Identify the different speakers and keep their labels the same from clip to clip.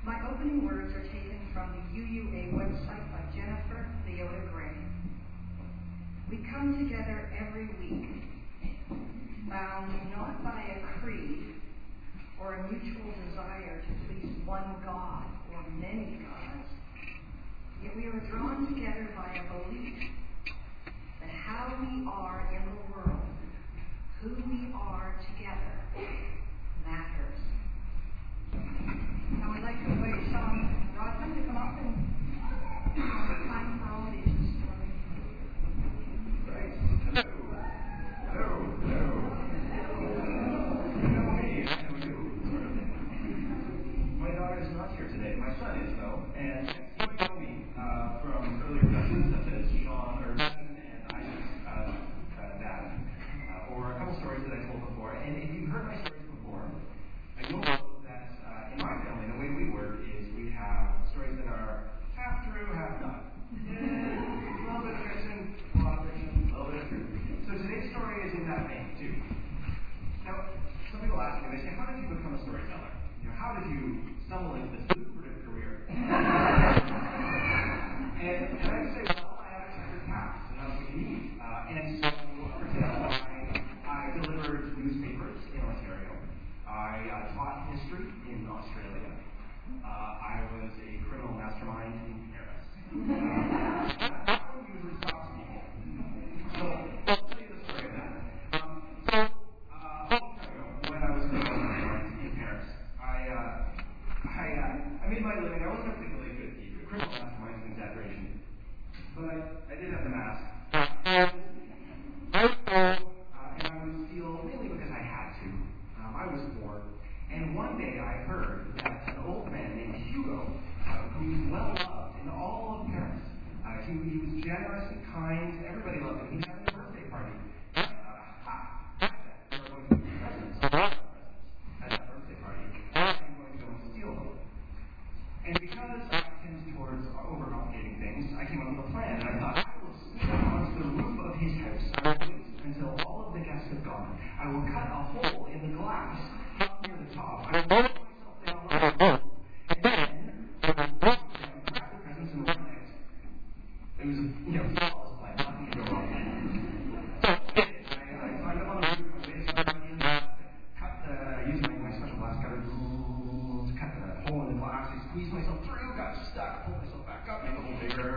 Speaker 1: My opening words are taken from the UUA website by Jennifer Leota Gray. We come together every week, bound not by a creed or a mutual desire to please one God or many gods, yet we are drawn together by a belief that how we are in the world, who we are together, matters. Now I'd like to invite Sean Rodman to come up and time for all these stories.
Speaker 2: Right. Hello. You know me, I know you. My daughter is not here today. My son is, though. And you might know me from earlier sessions, such as Sean or Ben and Isaac's dad, or a couple stories that I told before. And if you've heard my stories before, you'll know that in my family, the way we work is we have stories that are half true, half not. A little bit of fiction, a lot of fiction, a little bit of truth. So today's story is in that vein, too. Now, some people ask me, they say, how did you become a storyteller? How did you stumble into this lucrative career? and I would say, well, I have a checkered past, and that's what you need. And so, for example, I delivered newspapers in Ontario. I taught history in Australia. I was a criminal mastermind in Paris. That one usually stops people. So, I'll tell you the story of that. A long time ago, when I was a criminal mastermind in Paris, I made my living. I wasn't a particularly good teacher. Criminal mastermind is an exaggeration. But I did have the mask. And I would steal mainly because I had to. I was poor. And one day I heard that an old man named Hugo, who was well loved in all of Paris, he was generous and kind. Everybody loved him. He had a birthday party. At that birthday party, I'm going to go and steal them. And because I tend towards overcomplicating things, I came up with a plan. And I thought, I will sneak onto the roof of his house. I will wait until all of the guests have gone. I will cut a hole in the glass up near the top. I will put myself down on the roof. And then I will walk down, grab the presents, and run out. It was a flawless plan. Nothing could go wrong. So I climbed up on the roof. I waited for somebody in I used my special glass cutter to cut the hole in the glass. I squeezed myself through, got stuck, pulled myself back up, made the hole bigger.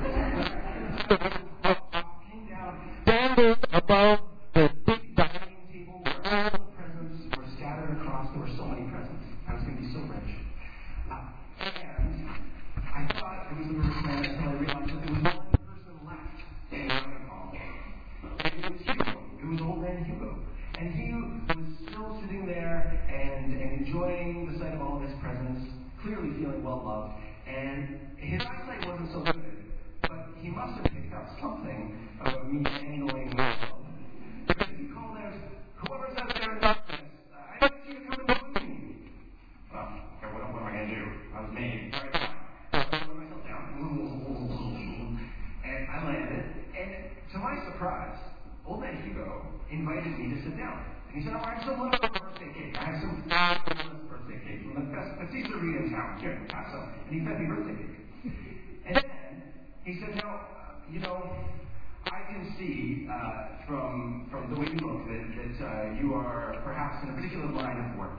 Speaker 2: Came down, standing above the big dining table where all the presents were scattered across. There were so many presents. I was going to be so rich. And I thought it was the richest man until I realized that there was one person left in the dining hall. And it was Hugo. It was old man Hugo. And he was still sitting there and enjoying the sight of all of his presents, clearly feeling well loved. And his eyesight wasn't so good, but he must have picked up something about me angling myself. Because he called out, "Whoever's out there in darkness, I need you to come and join me." Well, what am I going to do? I was made. All right, fine. So I put myself down. And I landed. And to my surprise, old man Hugo invited me to sit down. And he said, I have some wonderful birthday cake. I have some fabulous birthday cake from the best patisserie in town. Here, have some. And he fed me birthday cake. And then he said, I can see from the way you look that you are perhaps in a particular line of work.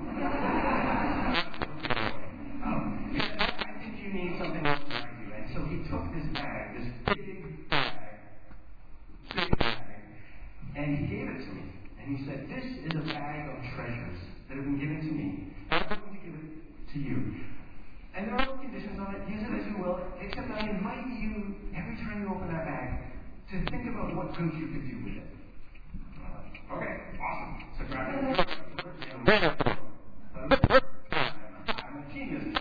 Speaker 2: I think you need something else behind you. And so he took this bag, this big bag, and he gave it to me. And he said, this is a bag of treasures that have been given to me. I'm going to give it to you. And there are no conditions on it. Use it as you will, except I invite you, every time you open that bag, to think about what good you could do with it. Okay, awesome. So grab it. I'm a genius.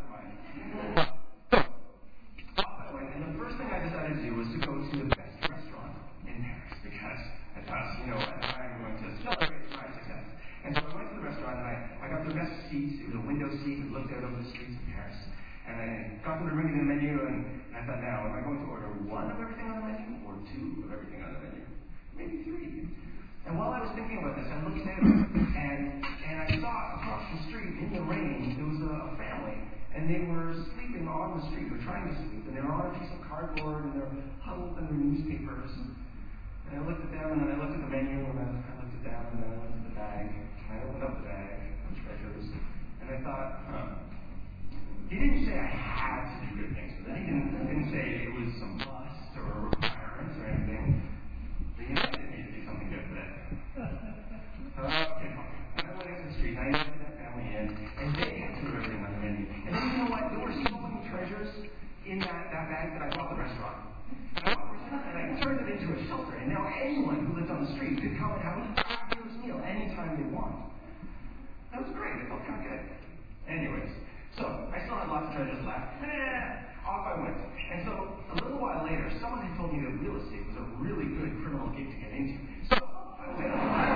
Speaker 2: And the first thing I decided to do was to go to the best restaurant in Paris, because I thought, I'm going to celebrate my success. And so I went to the restaurant, and I got the best seat. It was a window seat that looked out over the streets of Paris. And I got them to bring me the menu, and I thought, now, am I going to order one of everything on the menu, or two of everything on the menu? Maybe three. And while I was thinking about this, I looked out, and I saw across the street, in the rain, there was a family. they were sleeping on the street. They were trying to sleep, and they were on a piece of cardboard, and they were huddled under newspapers. And I looked at them, and then I looked at the menu, and then I looked at them, and then I looked at the bag, and I opened up the bag of treasures, and I thought, He didn't say I had to do good things for them. He didn't say it was some must or requirements or anything. But he invited me to do something good for them. Okay, fine. And I went into the street, and I invited that family in, and they had to do everything on the menu. And then you know what? There were so many treasures in that bag that I bought the restaurant. And I turned it into a shelter, and now anyone who lived on the street could come and have a fabulous meal anytime they want. That was great. It felt kind of good. Anyways, so I still had lots of treasures left. Off I went. And so a little while later, someone had told me that real estate was a really good criminal gig to get into. So I went.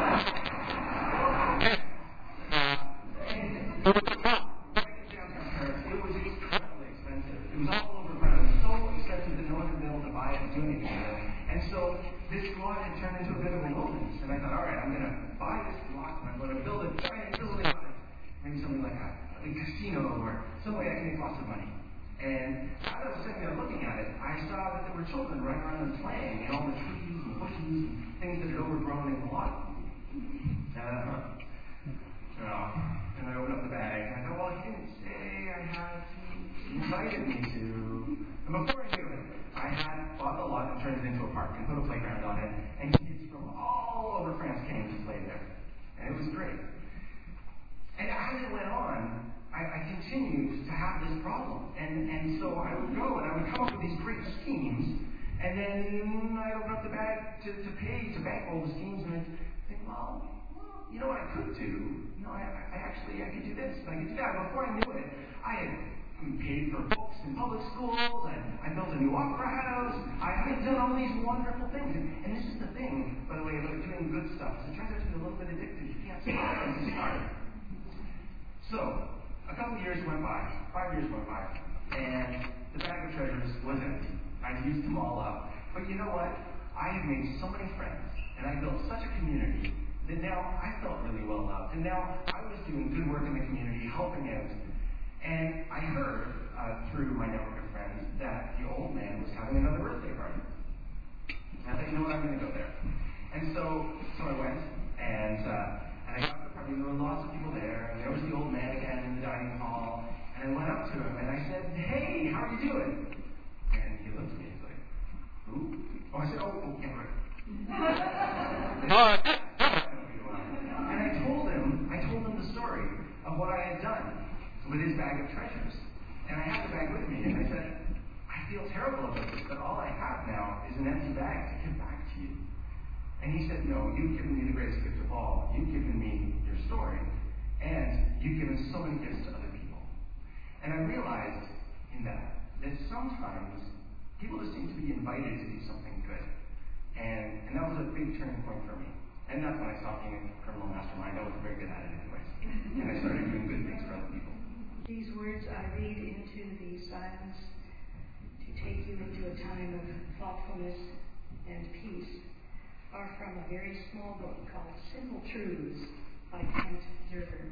Speaker 2: Downtown Paris, it was incredibly expensive. It was all over Paris, so expensive that no one had been able to buy it and do anything with it. And so this lot had turned into a bit of a wilderness. And I thought, all right, I'm going to buy this block and I'm going to build a giant building on it. Maybe something like a casino or some way I can make lots of money. And as I was sitting there looking at it, I saw that there were children running around and playing in all the trees and bushes and things that had overgrown in the lot. And I opened up the bag and I thought, well, he didn't say I had to. He invited me to. And before I knew it, I had bought the lot and turned it into a park and put a playground on it. And kids from all over France came to play there. And it was great. And as it went on, I continued to have this problem. And so I would go and I would come up with these great schemes, and then I'd open up the bag to bankroll the schemes, and I'd think, well, you know what I could do? I could do this, and I could do that. Before I knew it, I had paid for books in public schools, and I built a new opera house. I had done all these wonderful things. And this is the thing, by the way, about doing good stuff. It turns out to be a little bit addictive. You can't stop once you start. So, a couple of years went by, 5 years went by, and the bag of treasures was empty. I'd used them all up. But you know what? I had made so many friends, and I built such a community that now I felt really well loved. And now I was doing good work in the community, helping out. And I heard through my network of friends that the old man was having another birthday party. And I thought, you know what, I'm going to go there. And so I went, and I got to the party, and there were lots of people there, and there was the old man again in the dining hall, and I went up to him, and I said, hey, how are you doing? And he looked at me, he's like, who? Oh, I said, oh, Cameron. And I told him the story of what I had done with his bag of treasures. And I had the bag with me, and I said, I feel terrible about this, but all I have now is an empty bag to give back to you. And he said, no, you've given me the greatest gift of all. You've given me your story, and you've given so many gifts to other people. And I realized in that sometimes people just seem to be invited to do something good. And that was a big turning point for me. And that's when I stopped being a criminal mastermind. I wasn't very good at it anyways. And I started doing good things for other people.
Speaker 1: These words I read into the silence to take you into a time of thoughtfulness and peace are from a very small book called Simple Truths by Kent Zerber.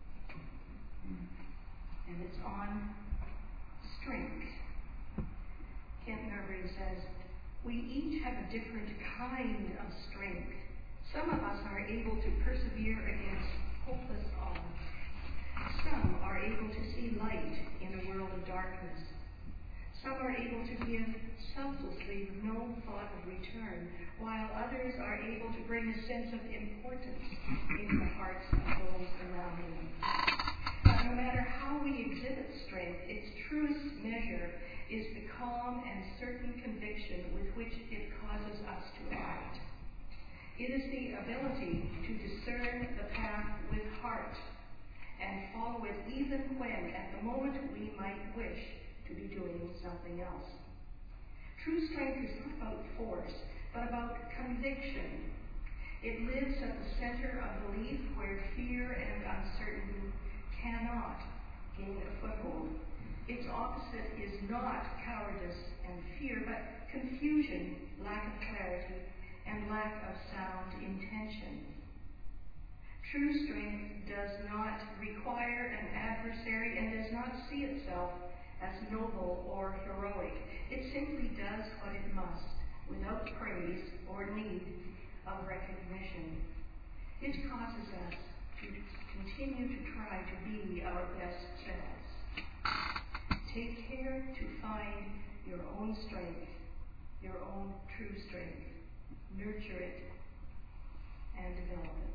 Speaker 1: And it's on strength. Kent Zerber says, we each have a different kind of strength. Some of us are able to persevere against hopeless odds. Some are able to see light in a world of darkness. Some are able to give selflessly with no thought of return, while others are able to bring a sense of importance into the hearts of those around them. But no matter how we exhibit strength, its truest measure is the calm and certain conviction with which it causes us to act. It is the ability to discern the path with heart and follow it even when, at the moment, we might wish to be doing something else. True strength is not about force, but about conviction. It lives at the center of belief where fear and uncertainty cannot gain a foothold. Its opposite is not cowardice and fear, but confusion, lack of clarity, and lack of sound intention. True strength does not require an adversary and does not not see itself as noble or heroic. It simply does what it must, without praise or need of recognition. It causes us to continue to try to be our best selves. Take care to find your own strength, your own true strength. Nurture it and develop it.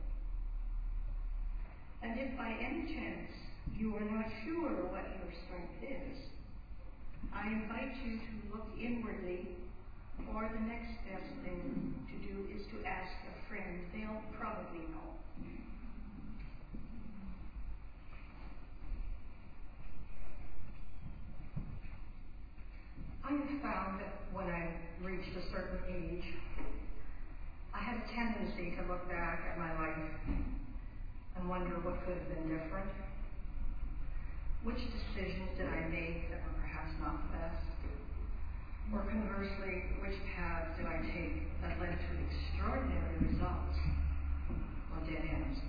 Speaker 1: And if by any chance you are not sure what your strength is, I invite you to look inwardly, or the next best thing to do is to ask a friend. They'll probably know. I have found that when I reached a certain age, I had a tendency to look back at my life and wonder what could have been different. Which decisions did I make that were perhaps not the best? Or conversely, which paths did I take that led to extraordinary results or dead ends?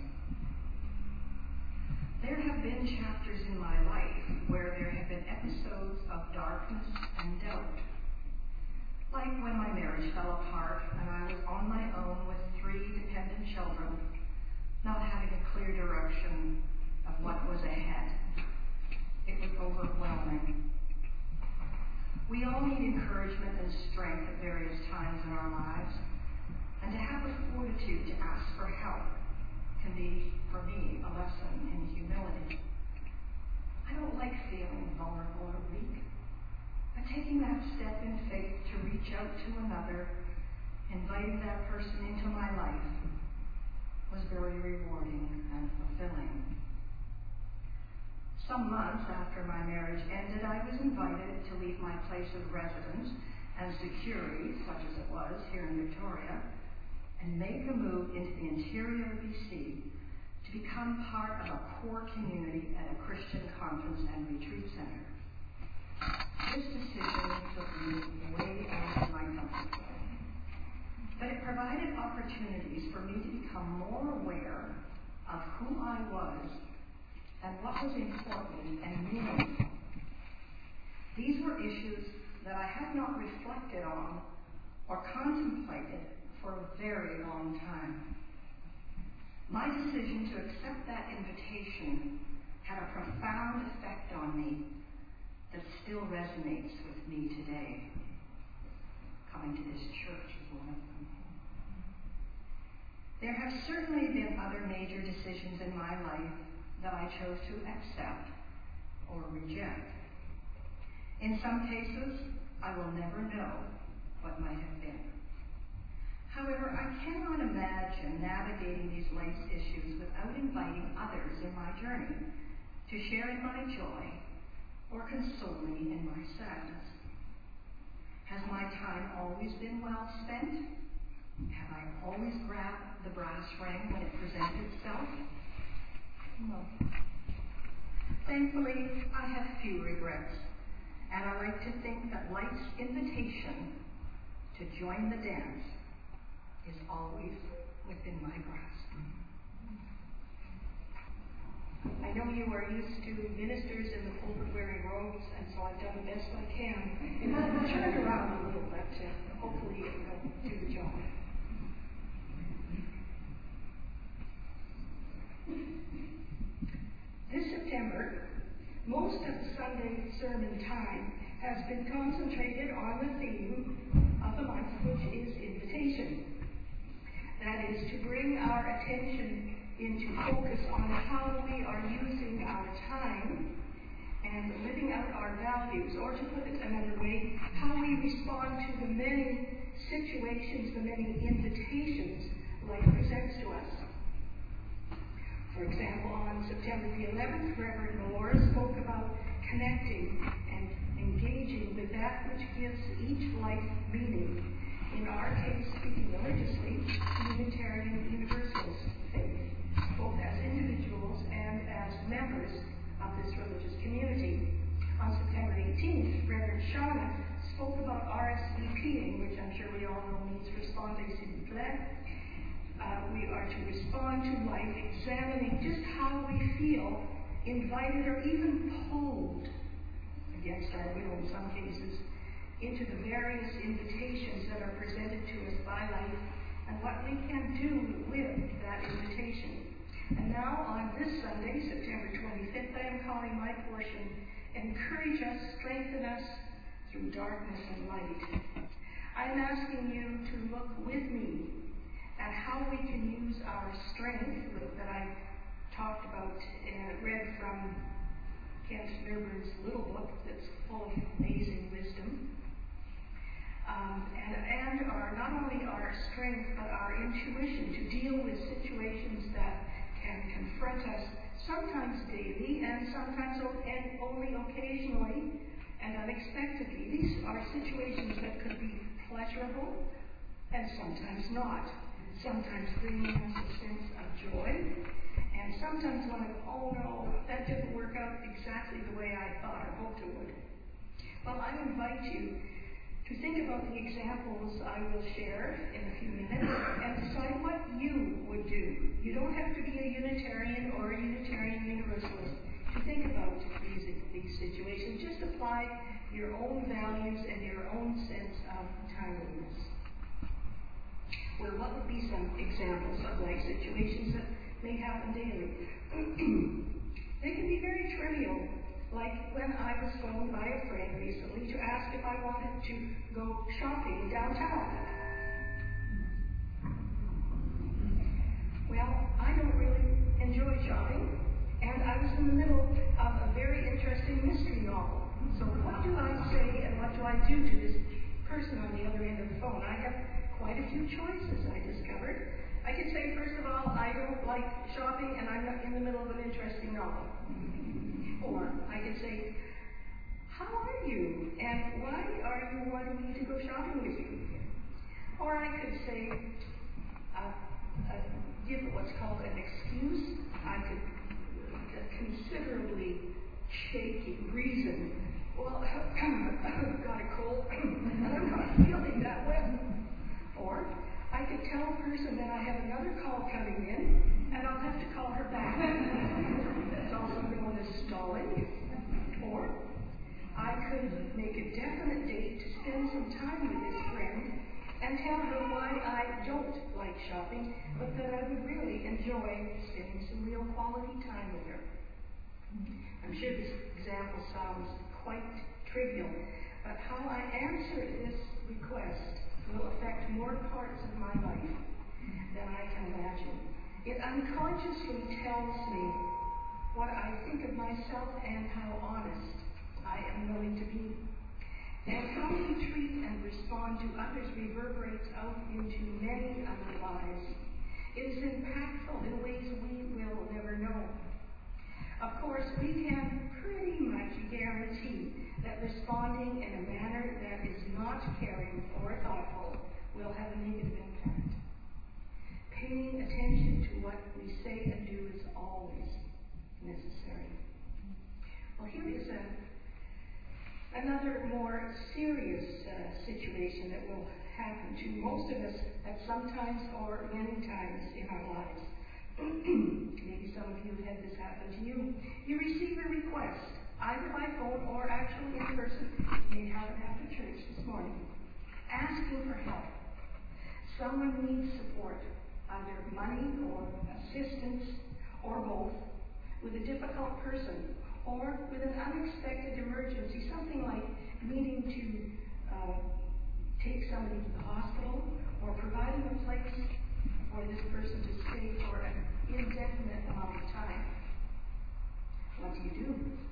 Speaker 1: There have been chapters in my life where there have been episodes of darkness and doubt. Like when my marriage fell apart and I was on my own with 3 dependent children, not having a clear direction of what was ahead. It was overwhelming. We all need encouragement and strength at various times in our lives, and to have the fortitude to ask for help can be, for me, a lesson in humility. I don't like feeling vulnerable or weak, but taking that step in faith to reach out to another, inviting that person into my life, was very rewarding and fulfilling. Some months after my marriage ended, I was invited to leave my place of residence and security, such as it was here in Victoria, and make a move into the interior of BC to become part of a core community at a Christian conference and retreat center. This decision took me way out of my comfort zone, but it provided opportunities for me to become more aware of who I was and what was important and meaningful. These were issues that I had not reflected on or contemplated for a very long time. My decision to accept that invitation had a profound effect on me that still resonates with me today. Coming to this church is one of them. There have certainly been other major decisions in my life that I chose to accept or reject. In some cases, I will never know what might have been. However, I cannot imagine navigating these life's issues without inviting others in my journey to share in my joy or console me in my sadness. Has my time always been well spent? Have I always grabbed the brass ring when it presented itself? No. Thankfully, I have few regrets, and I like to think that life's invitation to join the dance is always within my grasp. I know you are used to ministers in the pulpit wearing robes, and so I've done the best I can. I'll turn it around a little bit to hopefully it'll do the job. This September, most of the Sunday sermon time has been concentrated on the theme of the month, which is invitation. That is to bring our attention into focus on how we are using our time and living out our values, or to put it another way, how we respond to the many situations, the many invitations life presents to us. For example, on September the 11th, Reverend Moore spoke about connecting and engaging with that which gives each life meaning. In our case, speaking religiously, Unitarian Universalist faith, both as individuals and as members of this religious community. On September 18th, Reverend Shauna spoke about RSVPing, which I'm sure we all know means respondez s'il vous plaît. We are to respond to life, examining just how we feel, invited or even pulled into the various invitations that are presented to us by life and what we can do with that invitation. And now on this Sunday, September 25th, I am calling my portion, encourage us, strengthen us through darkness and light. I am asking you to look with me at how we can use our strength that I talked about and read from Kent Milburn's little book that's full of amazing wisdom. And not only our strength, but our intuition to deal with situations that can confront us sometimes daily and sometimes only occasionally and unexpectedly. These are situations that could be pleasurable and sometimes not. Sometimes bringing us a sense of joy, and sometimes like, oh no, that didn't work out exactly the way I thought or hoped it would. Well, I invite you to think about the examples I will share in a few minutes and decide what you would do. You don't have to be a Unitarian or a Unitarian Universalist to think about these situations. Just apply your own values and your own sense of timeliness. Well, what would be some examples of life situations that may happen daily? They can be very trivial, like when I was phoned by a friend recently to ask if I wanted to go shopping downtown. Well, I don't really enjoy shopping, and I was in the middle of a very interesting mystery novel. So what do I say and what do I do to this person on the other end of the phone? I have quite a few choices, I discovered. I could say, first of all, I don't like shopping and I'm not in the middle of an interesting novel. Or I could say, how are you? And why are you wanting me to go shopping with you? Or I could say, give what's called an excuse. I could considerably shaky reason. Well, I've got a cold and I'm not feeling that well. Or I could tell a person that I have another call coming in and I'll have to call her back. That's also known as stalling. Or I could make a definite date to spend some time with this friend and tell her why I don't like shopping, but that I would really enjoy spending some real quality time with her. I'm sure this example sounds quite trivial, but how I answer this request will affect more parts of my life than I can imagine. It unconsciously tells me what I think of myself and how honest I am willing to be. And how we treat and respond to others reverberates out into many other lives. It is impactful in ways we will never know. Of course, we can pretty much guarantee that responding in a manner that is not caring or thoughtful will have a negative impact. Paying attention to what we say and do is always necessary. Well, here is another more serious situation that will happen to most of us at some times or many times in our lives. Maybe some of you have had this happen to you. You receive a request, either by phone or actually in person. You may have it after church this morning, asking for help. Someone needs support, either money or assistance or both, with a difficult person or with an unexpected emergency, something like needing to take somebody to the hospital or providing a place for this person to stay for an indefinite amount of time. What do you do?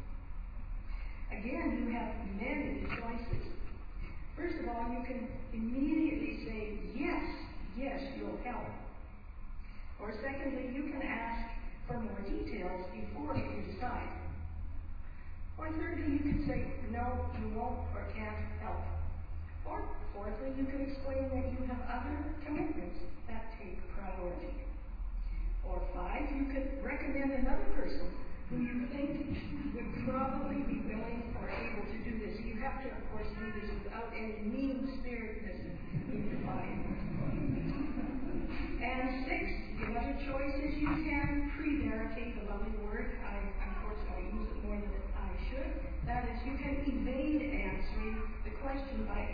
Speaker 1: Again, you have many choices. First of all, you can immediately say, yes, you'll help. Or secondly, you can ask for more details before you decide. Or thirdly, you can say, no, you won't or can't help. Or fourthly, you can explain that you have other commitments that take priority. Or 5, you could recommend another person who you think would probably be willing or able to do this. You have to, of course, do this without any mean-spiritedness in your mind. And 6, the other choice is you can prevaricate, a lovely word. I unfortunately use it more than I should. That is, you can evade answering the question by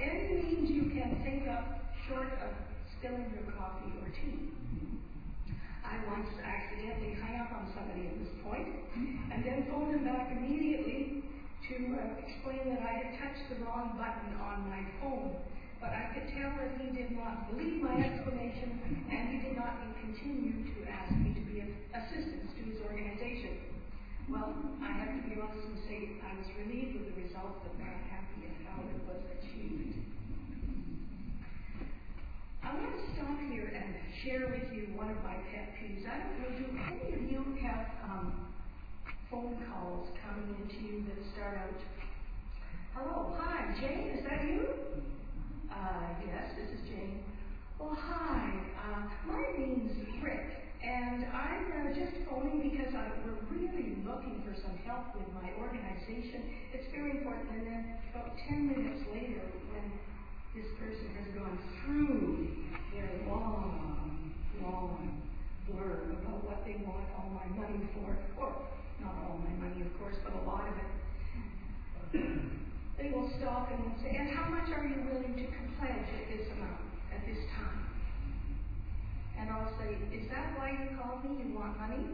Speaker 3: short of spilling their coffee or tea. I once accidentally hung up on somebody at this point, and then phoned him back immediately to explain that I had touched the wrong button on my phone. But I could tell that he did not believe my explanation, and he did not continue to ask me to be of assistance to his organization. Well, I have to be honest and say I was relieved with the result, but not happy at how it was achieved. I want to stop here and share with you one of my pet peeves. I don't know, do any of you have phone calls coming into you that start out, "Hello, hi, Jane, is that you?" Yes, this is Jane. "Well, hi, my name's Rick, and I'm just phoning because we're really looking for some help with my organization. It's very important." And then about 10 minutes later, when this person has gone through their long blurb about what they want all my money for, or not all my money, of course, but a lot of it, they will stop and will say, "And how much are you willing to pledge at this amount, at this time?" And I'll say, "Is that why you called me? You want money?"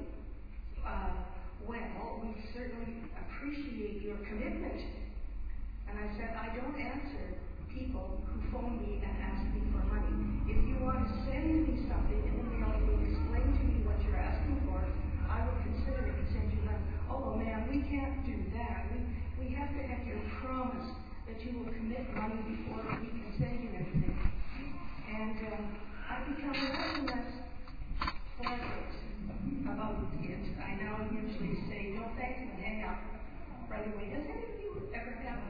Speaker 3: "Well, we certainly appreciate your commitment." And I said, "I don't answer people who phone me and ask me for money. If you want to send me something in the mail that will explain to me what you're asking for, I will consider it and send you money." "Oh, well, ma'am, we can't do that. We have to have your promise that you will commit money before we can send you anything." And I become less and less forward about it. I now usually say, "No, thank you," and hang up right away. Does any of you ever have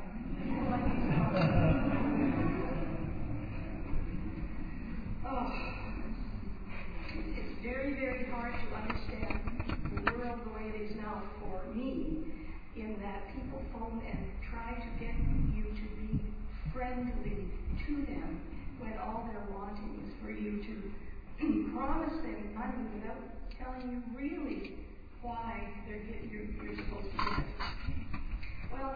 Speaker 3: it's very, very hard to understand the world the way it is now for me, in that people phone and try to get you to be friendly to them when all they're wanting is for you to promise them money without telling you really why you're supposed to get it. Well,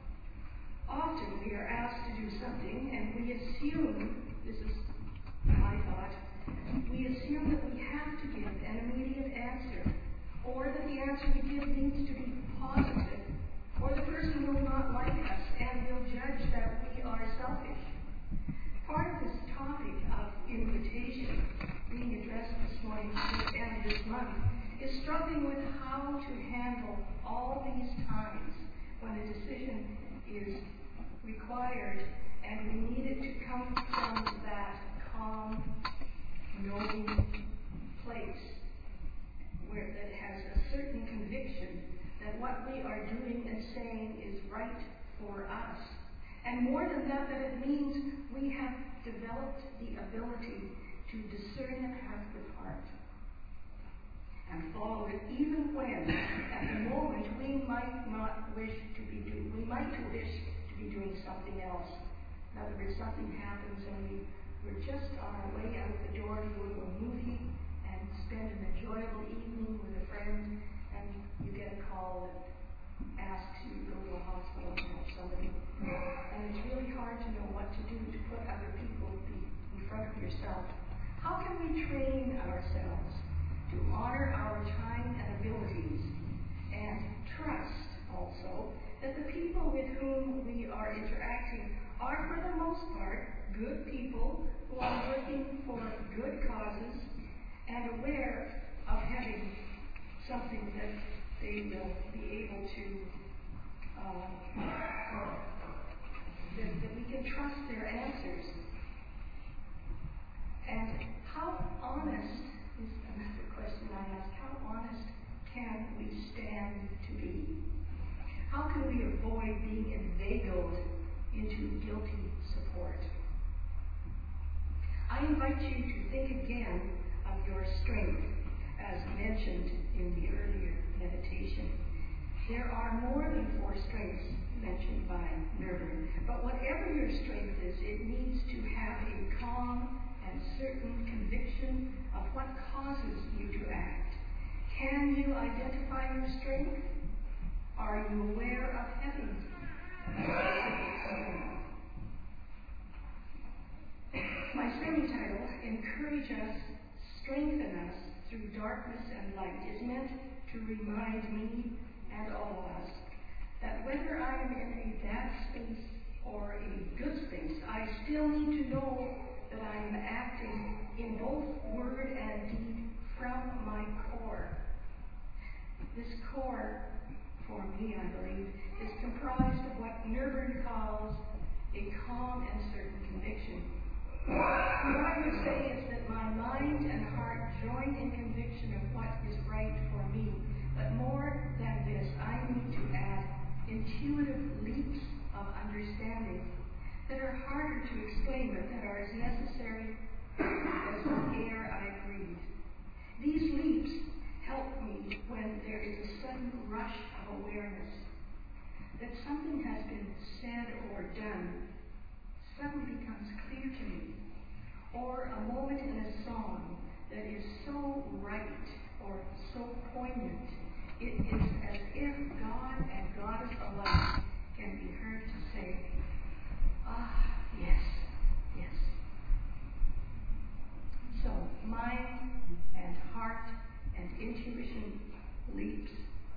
Speaker 3: often we are asked to do something, and we assume, this is my thought, we assume that we have to give an immediate answer, or that the answer we give needs to be positive, or the person will not like us and will judge that we are selfish. Part of this topic of invitation being addressed this morning to the end of this month is struggling with how to handle all these times when a decision is required, and we need it to come from that calm, knowing place where that has a certain conviction that what we are doing and saying is right for us. And more than that, that it means we have developed the ability to discern the path with heart and follow it, even when at the moment we might not wish to be doing, we might wish to be doing something else. In other words, something happens and we're just on our way out the door to go to a movie and spend an enjoyable evening with a friend, and you get a call that asks you to go to a hospital and help somebody. And it's really hard to know what to do to put other people in front of yourself. How can we train ourselves to honor our time and abilities, and trust also that the people with whom we are interacting are, for the most part, good people who are working for good causes and aware of having something that they will be able to, that we can trust their answers. And how honest is another question I ask. How honest can we stand to be? How can we avoid being inveigled into guilty support? I invite you to think again of your strength, as mentioned in the earlier meditation. There are more than 4 strengths mentioned by Merlin, but whatever your strength is, it needs to have a calm and certain conviction of what causes you to act. Can you identify your strength? Are you aware of having my encourage us, strengthen us through darkness and light is meant to remind me and all of us that whether I am in a bad space or a good space, I still need to know that I am acting in both word and deed from my core. This core, for me, I believe, is comprised of what Nervern calls a calm and certain conviction. What I would say is that my mind and heart join in conviction of what is right for me. But more than this, I need to add intuitive leaps of understanding that are harder to explain, but that are as necessary as the air I breathe. These leaps help me when there is a sudden rush of awareness that something has been said or done suddenly becomes clear to me, or a moment in a song that is so right or so poignant, it is as if God and Goddess alike can be heard to say, "Ah, yes, yes." So, mind and heart and intuition leaps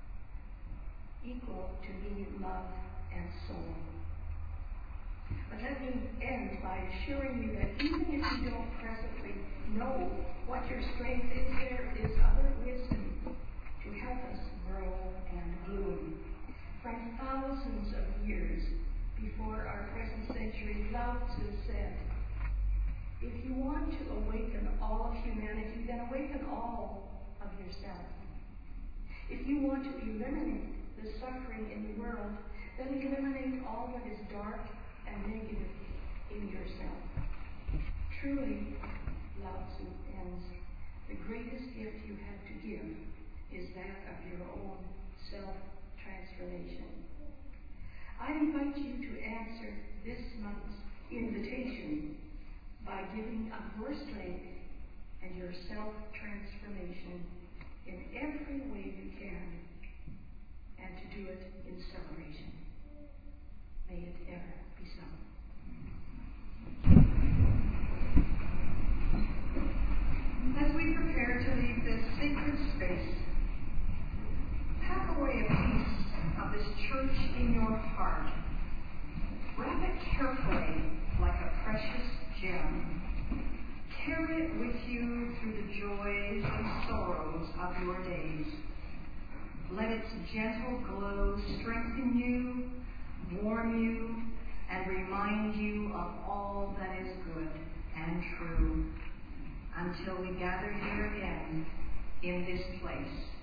Speaker 3: equal to me love and soul. But let me end by assuring you that even if you don't presently know what your strength is, there is other wisdom to help us grow and bloom. From thousands of years before our present century, Lao Tzu said, "If you want to awaken all of humanity, then awaken all of yourself. If you want to eliminate the suffering in the world, then eliminate all that is dark and negative in yourself." Truly, Lao Tzu ends, the greatest gift you have to give is that of your own self-transformation. I invite you to answer this month's invitation by giving up your strength and your self-transformation in every way you can, and to do it in celebration. May it ever be so.
Speaker 1: As we prepare to leave this sacred space, pack away a piece of this church in your heart. Wrap it carefully like a precious gem. Carry it with you through the joys and sorrows of your days. Let its gentle glow strengthen you, warm you, and remind you of all that is good and true, until we gather here again in this place